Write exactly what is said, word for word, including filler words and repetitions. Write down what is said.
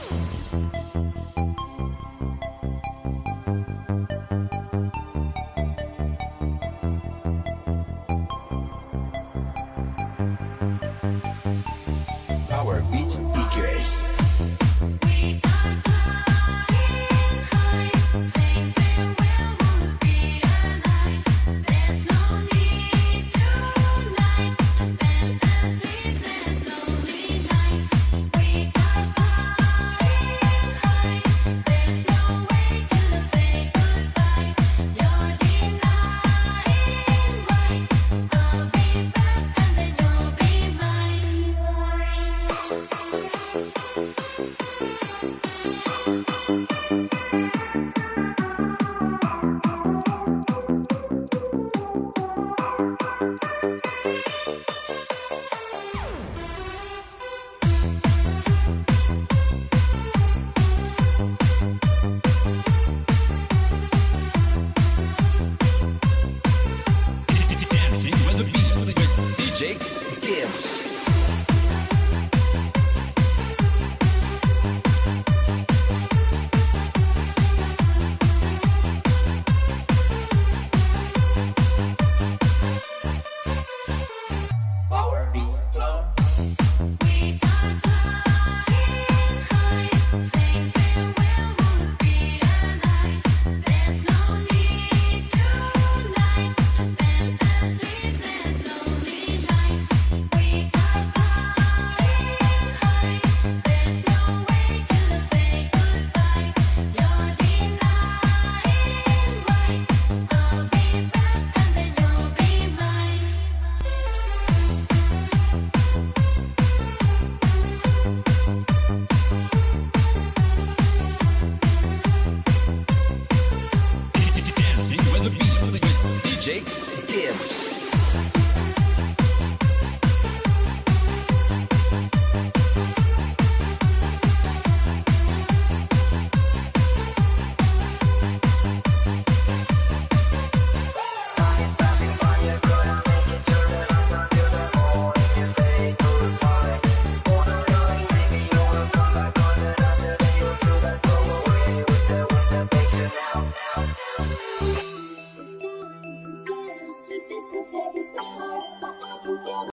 Power Beat D Js. We are flying high, saying farewell, wanna be alive. There's no need tonight to spend a sleepless, lonely night. We are flying high, there's no way to say goodbye. You're denying right. I'll be back and then you'll be mine.